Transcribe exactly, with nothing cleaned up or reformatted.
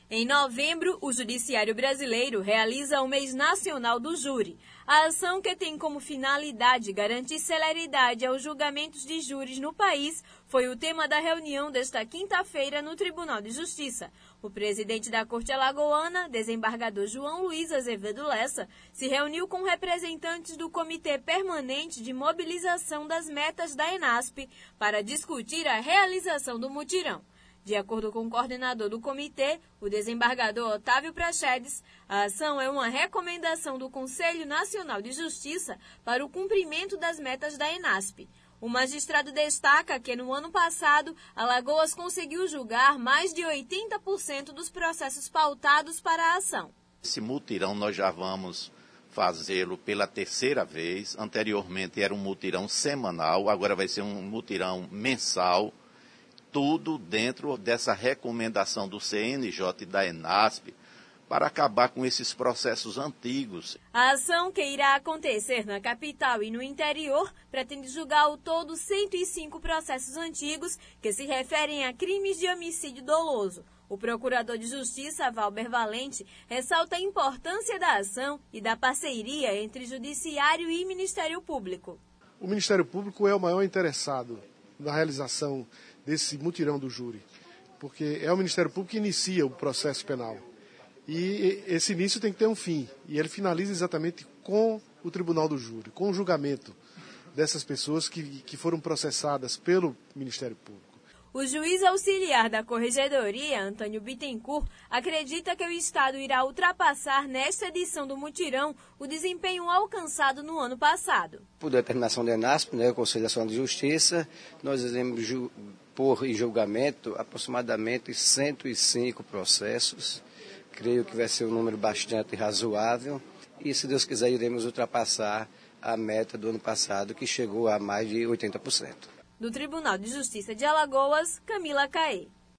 Em novembro, o Judiciário Brasileiro realiza o Mês Nacional do Júri. A ação, que tem como finalidade garantir celeridade aos julgamentos de júris no país, foi o tema da reunião desta quinta-feira no Tribunal de Justiça. O presidente da Corte Alagoana, desembargador João Luiz Azevedo Lessa, se reuniu com representantes do Comitê Permanente de Mobilização das Metas da ENASP para discutir a realização do mutirão. De acordo com o coordenador do comitê, o desembargador Otávio Praxedes, a ação é uma recomendação do Conselho Nacional de Justiça para o cumprimento das metas da ENASP. O magistrado destaca que no ano passado, Alagoas conseguiu julgar mais de oitenta por cento dos processos pautados para a ação. Esse mutirão nós já vamos fazê-lo pela terceira vez. Anteriormente era um mutirão semanal, agora vai ser um mutirão mensal. Tudo dentro dessa recomendação do C N J e da ENASP para acabar com esses processos antigos. A ação, que irá acontecer na capital e no interior, pretende julgar ao todo cento e cinco processos antigos que se referem a crimes de homicídio doloso. O procurador de Justiça, Valber Valente, ressalta a importância da ação e da parceria entre Judiciário e Ministério Público. O Ministério Público é o maior interessado na realização desse mutirão do júri, porque é o Ministério Público que inicia o processo penal. E esse início tem que ter um fim, e ele finaliza exatamente com o Tribunal do Júri, com o julgamento dessas pessoas que, que foram processadas pelo Ministério Público. O juiz auxiliar da Corregedoria, Antônio Bittencourt, acredita que o Estado irá ultrapassar nesta edição do mutirão o desempenho alcançado no ano passado. Por determinação da ENASP, né, o Conselho Nacional de Justiça, nós iremos pôr em julgamento aproximadamente cento e cinco processos. Creio que vai ser um número bastante razoável e, se Deus quiser, iremos ultrapassar a meta do ano passado, que chegou a mais de oitenta por cento. Do Tribunal de Justiça de Alagoas, Camila Caê.